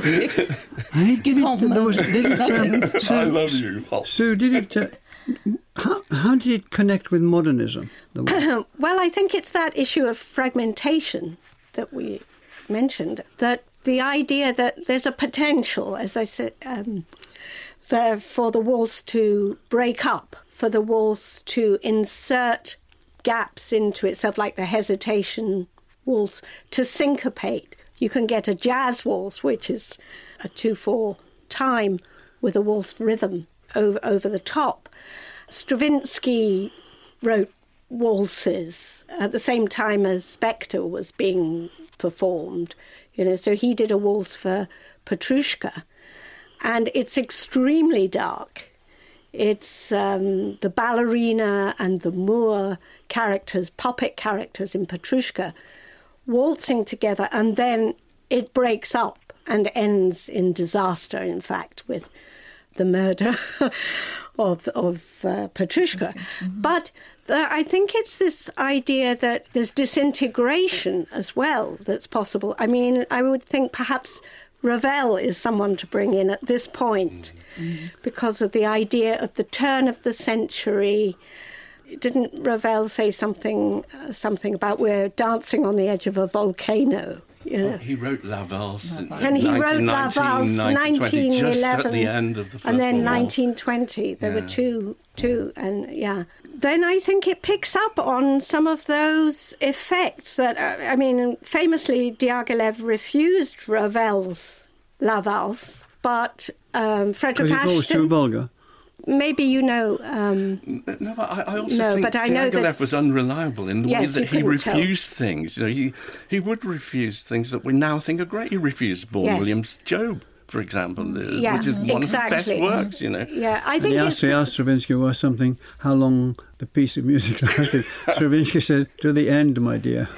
And it, did it, there was, did it um, I Sue, love you. Hop. Sue, did it... Uh, how, how did it connect with modernism? The waltz? Well, I think it's that issue of fragmentation that we mentioned, that the idea that there's a potential, as I said, um, there for the waltz to break up, for the waltz to insert gaps into itself, like the hesitation waltz, to syncopate. You can get a jazz waltz, which is a two four time with a waltz rhythm over, over the top. Stravinsky wrote waltzes at the same time as Spectre was being performed, you know, so he did a waltz for Petrushka, and it's extremely dark. It's um, the ballerina and the Moor characters, puppet characters in Petrushka, waltzing together, and then it breaks up and ends in disaster, in fact, with the murder of, of uh, Petrushka. Mm-hmm. But the, I think it's this idea that there's disintegration as well that's possible. I mean, I would think perhaps Ravel is someone to bring in at this point mm-hmm. because of the idea of the turn of the century. Didn't Ravel say something uh, something about we're dancing on the edge of a volcano? You know? Oh, he wrote La Valse. And he wrote La Valse nineteen eleven. Just at the end of the First And then World War. nineteen twenty. There yeah. were two, two, and yeah. Then I think it picks up on some of those effects that, uh, I mean, famously Diaghilev refused Ravel's La Valse, but um, Frederick Ashton... Because it was too vulgar. Maybe you know... Um, no, but I, I also no, think but I know Diaghilev that, was unreliable in the yes, way that he refused tell. things. You know, he, he would refuse things that we now think are great. He refused Vaughan yes. Williams' Job, for example, yeah, which is one exactly. of the best works, you know. Yeah, I think he asked, he asked Stravinsky was something, how long the piece of music lasted. Stravinsky said, to the end, my dear.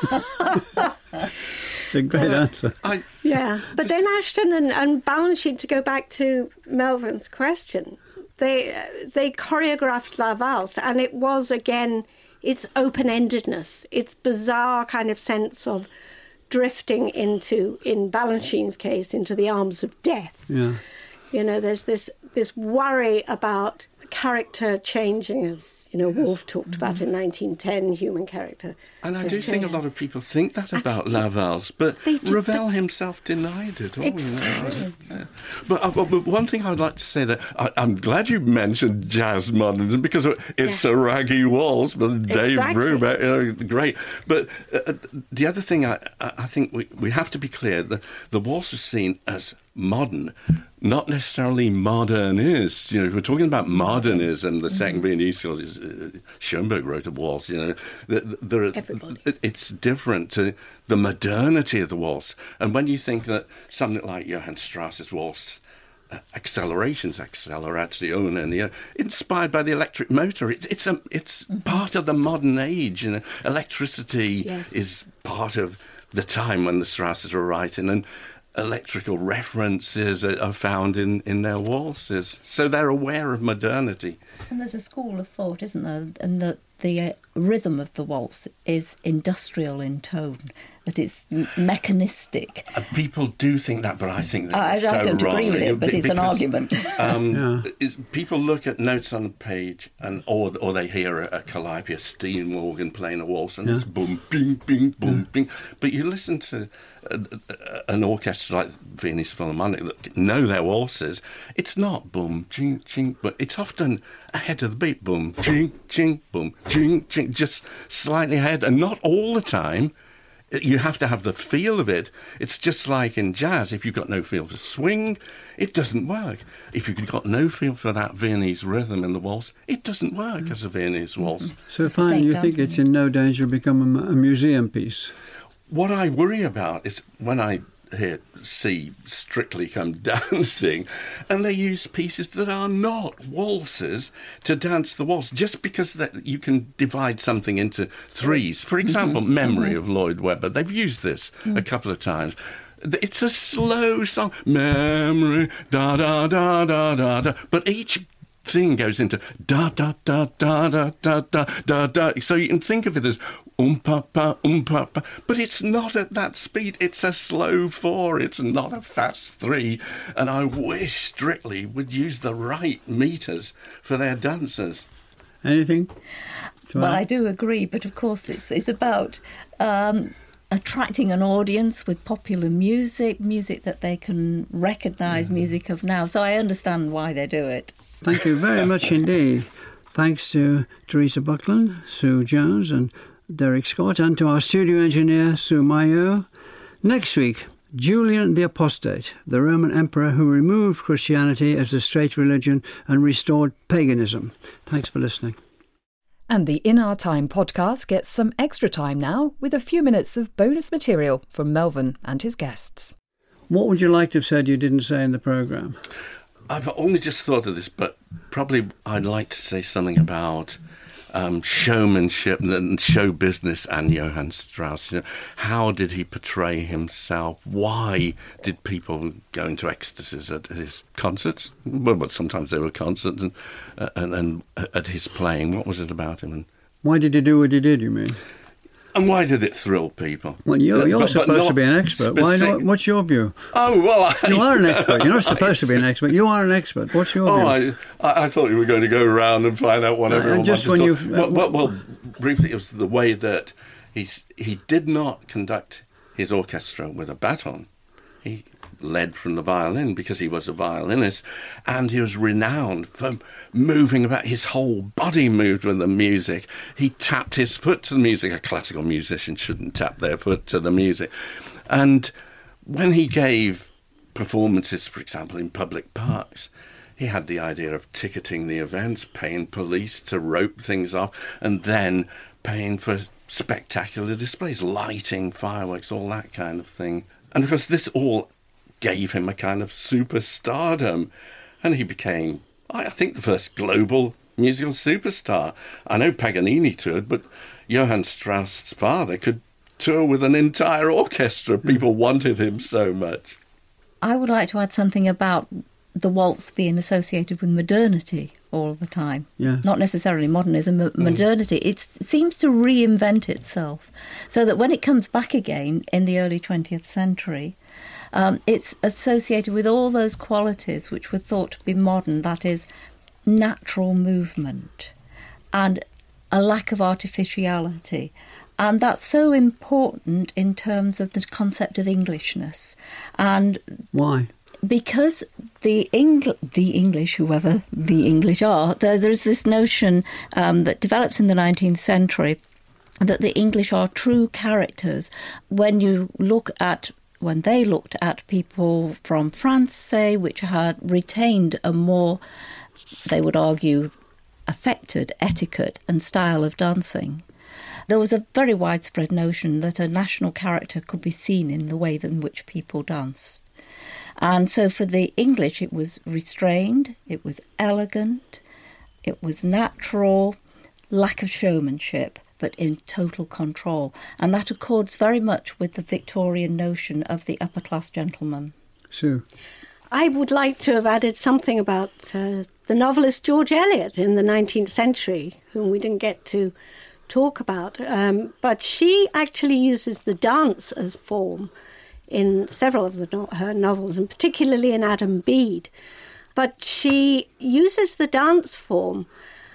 It's a great uh, answer. I, yeah, but then Ashton and, and Balanchine, to go back to Melvin's question, they uh, they choreographed La Valse, and it was, again, its open-endedness, its bizarre kind of sense of drifting into, in Balanchine's case, into the arms of death. Yeah. You know, there's this this worry about character changing, as, you know, Woolf talked about mm-hmm. in nineteen ten, human character. And I do changed. think a lot of people think that about La Valse, but Ravel himself denied it. Exactly. You know. But, uh, but one thing I would like to say, that I, I'm glad you mentioned jazz modernism, because it's yeah. a raggy waltz, but Dave exactly. Brubeck, you know, great. But uh, the other thing I, I think we, we have to be clear, the, the waltz is seen as modern, not necessarily modernist. You know, if we're talking about modernism, the second Viennese, uh, Schoenberg wrote a waltz, you know, there are, it's different to the modernity of the waltz. And when you think that something like Johann Strauss's waltz, uh, accelerations, accelerazione, and the, inspired by the electric motor, it's it's a it's mm-hmm. part of the modern age. You know, electricity yes. is part of the time when the Strausses were writing, and electrical references are, are found in, in their waltzes. So they're aware of modernity. And there's a school of thought, isn't there? And that the uh, rhythm of the waltz is industrial in tone, that it's m- mechanistic. Uh, people do think that, but I think that I, it's I so don't wrong. agree with it, but because, it's an argument. Um, yeah. is, people look at notes on a page, and or or they hear a, a calliope, a steam organ playing a waltz, and yeah. it's boom, bing, bing, boom, yeah. bing. But you listen to a, a, an orchestra like Viennese Philharmonic that know their waltzes, it's not boom, ching, ching, but it's often ahead of the beat, boom, ching, ching, boom, ching, ching, just slightly ahead, and not all the time. You have to have the feel of it. It's just like in jazz, if you've got no feel for swing, it doesn't work. If you've got no feel for that Viennese rhythm in the waltz, it doesn't work mm. as a Viennese waltz. So finally, you think it's in no danger of becoming a museum piece? What I worry about is when I hear see Strictly Come Dancing, and they use pieces that are not waltzes to dance the waltz, just because that you can divide something into threes. For example, mm-hmm. Memory mm-hmm. of Lloyd Webber. They've used this mm. a couple of times. It's a slow song, memory, da da da da da da, but each thing goes into da da da da da da da da da. So you can think of it as um pa pa um pa pa, but it's not at that speed. It's a slow four. It's not a fast three. And I wish Strictly would use the right meters for their dancers. Anything? Well, I do agree, but of course it's it's about um, attracting an audience with popular music, music that they can recognise, mm. music of now. So I understand why they do it. Thank you very much indeed. Thanks to Teresa Buckland, Sue Jones and Derek Scott, and to our studio engineer, Sue Mayo. Next week, Julian the Apostate, the Roman emperor who removed Christianity as the state religion and restored paganism. Thanks for listening. And the In Our Time podcast gets some extra time now with a few minutes of bonus material from Melvin and his guests. What would you like to have said you didn't say in the programme? I've only just thought of this, but probably I'd like to say something about um, showmanship and show business and Johann Strauss. You know, how did he portray himself? Why did people go into ecstasies at his concerts? Well, but sometimes they were concerts, and, uh, and, and at his playing. What was it about him? And why did he do what he did, you mean? And why did it thrill people? Well, you're, you're but, supposed but to be an expert. Why not? What's your view? Oh, well, I, You are an expert. You're not supposed to be an expert. You are an expert. What's your oh, view? I, I thought you were going to go around and find out what Uh, everyone just wanted when to you've- talk. Well, well, well, briefly, it was the way that he's, he did not conduct his orchestra with a baton. He led from the violin because he was a violinist, and he was renowned for moving about. His whole body moved with the music. He tapped his foot to the music. A classical musician shouldn't tap their foot to the music. And when he gave performances, for example, in public parks, he had the idea of ticketing the events, paying police to rope things off, and then paying for spectacular displays, lighting, fireworks, all that kind of thing. And of course, this all gave him a kind of superstardom, and he became, I think, the first global musical superstar. I know Paganini toured, but Johann Strauss's father could tour with an entire orchestra. People wanted him so much. I would like to add something about the waltz being associated with modernity all the time. Yeah. Not necessarily modernism, but modernity. It's, it seems to reinvent itself, so that when it comes back again in the early twentieth century, um, it's associated with all those qualities which were thought to be modern, that is, natural movement and a lack of artificiality. And that's so important in terms of the concept of Englishness. And why? Because the Eng- the English, whoever the English are, there, there's this notion um, that develops in the nineteenth century that the English are true characters. When you look at, when they looked at people from France, say, which had retained a more, they would argue, affected etiquette and style of dancing, there was a very widespread notion that a national character could be seen in the way in which people danced. And so for the English, it was restrained, it was elegant, it was natural, lack of showmanship, but in total control. And that accords very much with the Victorian notion of the upper-class gentleman. Sue? I would like to have added something about uh, the novelist George Eliot in the nineteenth century, whom we didn't get to talk about. Um, but she actually uses the dance as form in several of the no- her novels, and particularly in Adam Bede. But she uses the dance form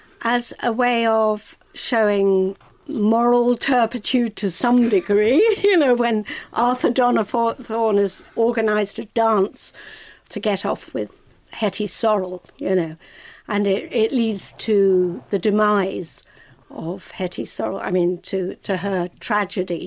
as a way of showing moral turpitude to some degree. You know, when Arthur Donnithorne has organised a dance to get off with Hetty Sorrel, you know, and it, it leads to the demise of Hetty Sorrel, I mean, to, to her tragedy,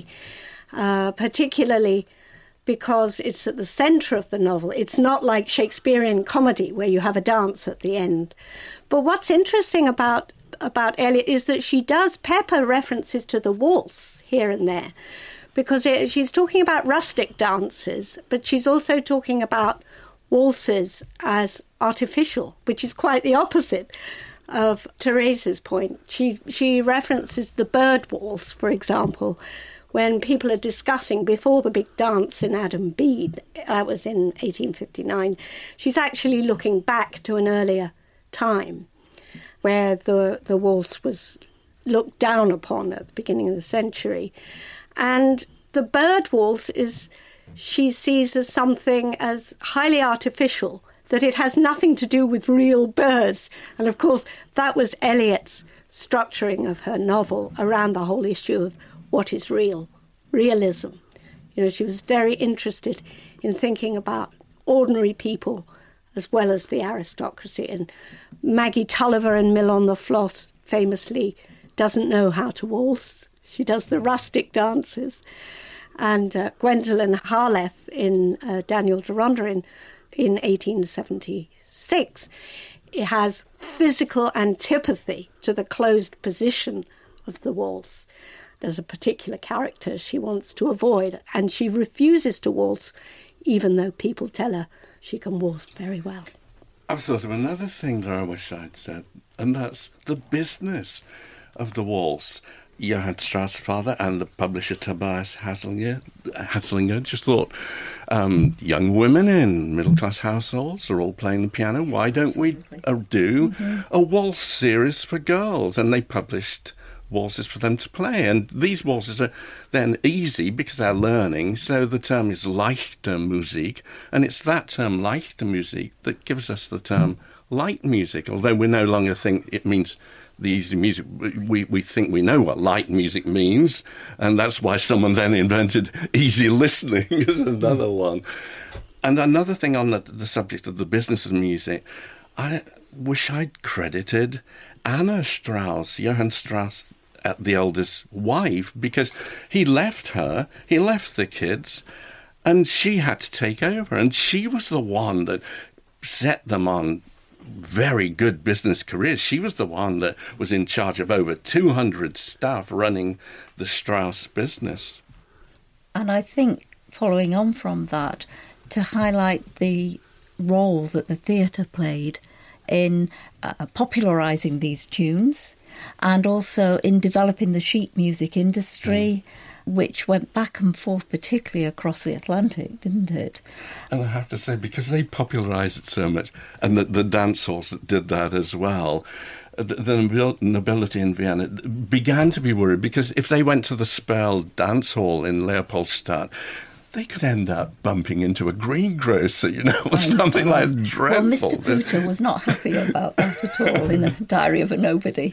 uh, particularly because it's at the centre of the novel. It's not like Shakespearean comedy where you have a dance at the end. But what's interesting about about Eliot is that she does pepper references to the waltz here and there, because it, she's talking about rustic dances, but she's also talking about waltzes as artificial, which is quite the opposite of Therese's point. She she references the bird waltz, for example, when people are discussing before the big dance in Adam Bede, that was in eighteen fifty-nine, she's actually looking back to an earlier time where the, the waltz was looked down upon at the beginning of the century. And the bird waltz is, she sees as something as highly artificial, that it has nothing to do with real birds. And of course, that was Eliot's structuring of her novel around the whole issue of what is real, realism. You know, she was very interested in thinking about ordinary people as well as the aristocracy. And Maggie Tulliver in Mill on the Floss famously doesn't know how to waltz. She does the rustic dances. And uh, Gwendolen Harleth in uh, Daniel Deronda in, in eighteen seventy-six, it has physical antipathy to the closed position of the waltz. There's a particular character she wants to avoid, and she refuses to waltz, even though people tell her she can waltz very well. I've thought of another thing that I wish I'd said, and that's the business of the waltz. Johann Strauss' father and the publisher Tobias Haslinger, Haslinger just thought, um, young women in middle-class households are all playing the piano. Why don't we uh, do mm-hmm. a waltz series for girls? And they published waltzes for them to play. And these waltzes are then easy because they're learning. So the term is leichte Musik. And it's that term, leichte Musik, that gives us the term light music, although we no longer think it means the easy music. We, we think we know what light music means, and that's why someone then invented easy listening as another one. And another thing on the, the subject of the business of music, I wish I'd credited Anna Strauss, Johann Strauss, the eldest wife, because he left her, he left the kids, and she had to take over, and she was the one that set them on very good business careers. She was the one that was in charge of over two hundred staff running the Strauss business. And I think, following on from that, to highlight the role that the theatre played in uh, popularising these tunes and also in developing the sheet music industry, mm. which went back and forth, particularly across the Atlantic, didn't it? And I have to say, because they popularised it so much, and the, the dance halls that did that as well, the, the nobility in Vienna began to be worried, because if they went to the Spell dance hall in Leopoldstadt, they could end up bumping into a greengrocer, you know, or something like dreadful. Well, Mister Puter was not happy about that at all in the Diary of a Nobody.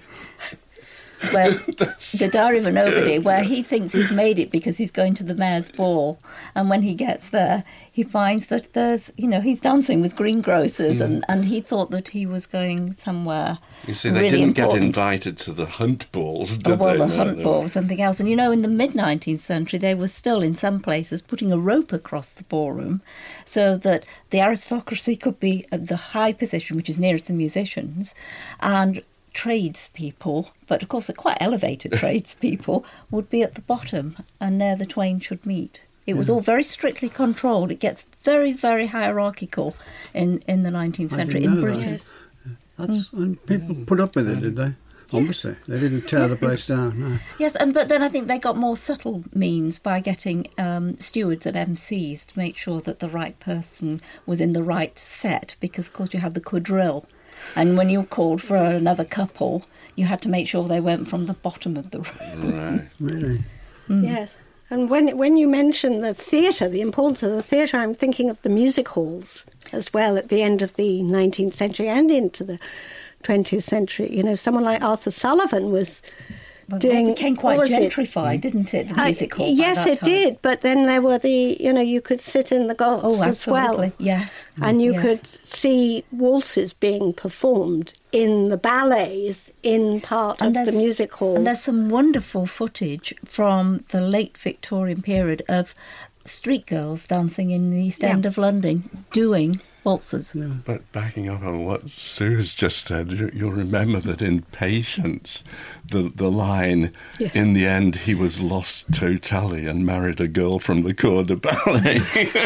Where the Diary of a Nobody, where he thinks he's made it because he's going to the mayor's ball, and when he gets there, he finds that there's, you know, he's dancing with greengrocers, mm. and, and he thought that he was going somewhere. You see, they really didn't important. get invited to the hunt balls, did oh, well, they? the no, hunt no. ball, something else. And you know, in the mid-nineteenth century, they were still, in some places, putting a rope across the ballroom so that the aristocracy could be at the high position, which is nearest the musicians, and tradespeople, but of course they're quite elevated tradespeople, would be at the bottom, and there the twain should meet. It was Yeah. all very strictly controlled. It gets very, very hierarchical in, in the nineteenth I century didn't in know Britain. that. That's, and people put up with it, did they? Obviously. They didn't tear the place down, no. Yes, and but then I think they got more subtle means by getting um, stewards and M Cs to make sure that the right person was in the right set, because of course you have the quadrille. And when you called for another couple, you had to make sure they went from the bottom of the room. Right. Really? Mm. Yes. And when when you mention the theatre, the importance of the theatre, I'm thinking of the music halls as well at the end of the nineteenth century and into the twentieth century. You know, someone like Arthur Sullivan was Well, doing... it became quite what was gentrified, it? didn't it, the Uh, music hall? by yes, that it time? did. But then there were the, you know, you could sit in the gods Oh, as well. absolutely, yes. And you Yes. could see waltzes being performed in the ballets in part And of the there's- music halls. And there's some wonderful footage from the late Victorian period of street girls dancing in the East End Yeah. of London doing waltzes. But backing up on what Sue has just said, you, you'll remember that in Patience, the, the line, Yes. in the end he was lost totally and married a girl from the Corps de Ballet.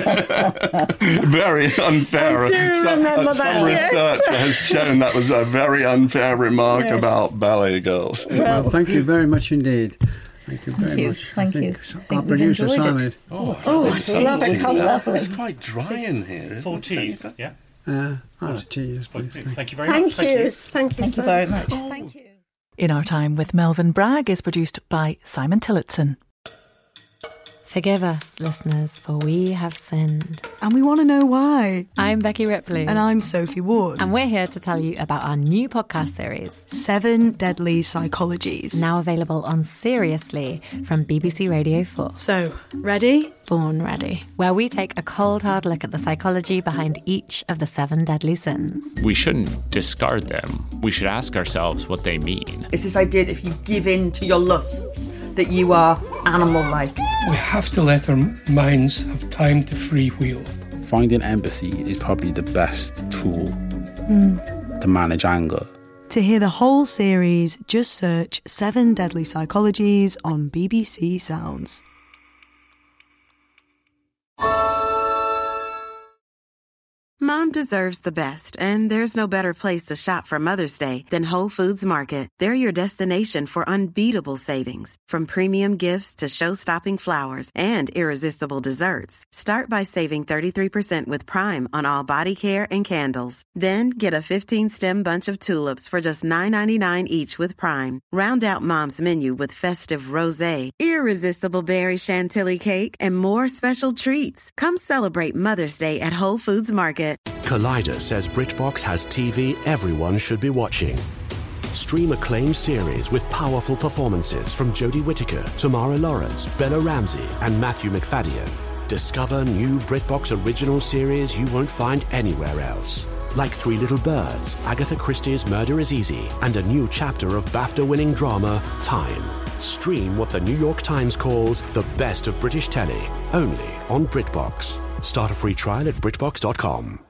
Very unfair. I do Some, remember some that, yes. research has shown that was a very unfair remark Yes. about ballet girls. Well, thank you very much indeed. Thank you very Thank you, much. thank I you. think I Our think we've producer, enjoyed it. Simon. Oh, Oh, it's I love it. How lovely. It's quite dry in here, isn't Four it? teas, yeah. Uh, oh, cheers, please. Thank you very Thank much. you. Thank you. Thank you so very much. much. Thank you. In Our Time with Melvyn Bragg is produced by Simon Tillotson. Forgive us, listeners, for we have sinned. And we want to know why. I'm Becky Ripley. And I'm Sophie Ward. And we're here to tell you about our new podcast series, Seven Deadly Psychologies. Now available on Seriously from B B C Radio four. So, ready? Born ready. Where we take a cold, hard look at the psychology behind each of the seven deadly sins. We shouldn't discard them. We should ask ourselves what they mean. It's this idea that if you give in to your lusts, that you are animal-like. We have to let our minds have time to freewheel. Finding empathy is probably the best tool Mm. to manage anger. To hear the whole series, just search Seven Deadly Psychologies on B B C Sounds. Mom deserves the best, and there's no better place to shop for Mother's Day than Whole Foods Market. They're your destination for unbeatable savings, from premium gifts to show-stopping flowers and irresistible desserts. Start by saving thirty-three percent with Prime on all body care and candles. Then get a fifteen-stem bunch of tulips for just nine ninety-nine each with Prime. Round out Mom's menu with festive rosé, irresistible berry chantilly cake, and more special treats. Come celebrate Mother's Day at Whole Foods Market. Collider says BritBox has T V everyone should be watching. Stream acclaimed series with powerful performances from Jodie Whittaker, Tamara Lawrence, Bella Ramsey, and Matthew McFadden. Discover new BritBox original series you won't find anywhere else. Like Three Little Birds, Agatha Christie's Murder is Easy, and a new chapter of BAFTA-winning drama, Time. Stream what the New York Times calls the best of British telly, only on BritBox. Start a free trial at BritBox dot com.